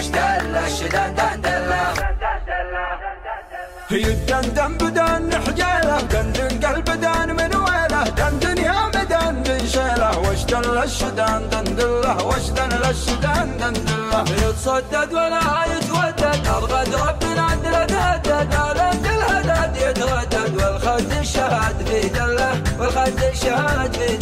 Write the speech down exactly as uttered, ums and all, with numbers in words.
اشتل الشدان دندله هي الدندن بدن حجاله دندن قلب دان من ويله دندن يا مدن من شيله واشتل الشدان دندله واشتل الشدان دندله يتصدد ولا يتودد الغد ربنا عندنا تهدد الهد الهدد يتردد والخد الشهاد في دله والخد الشهاد في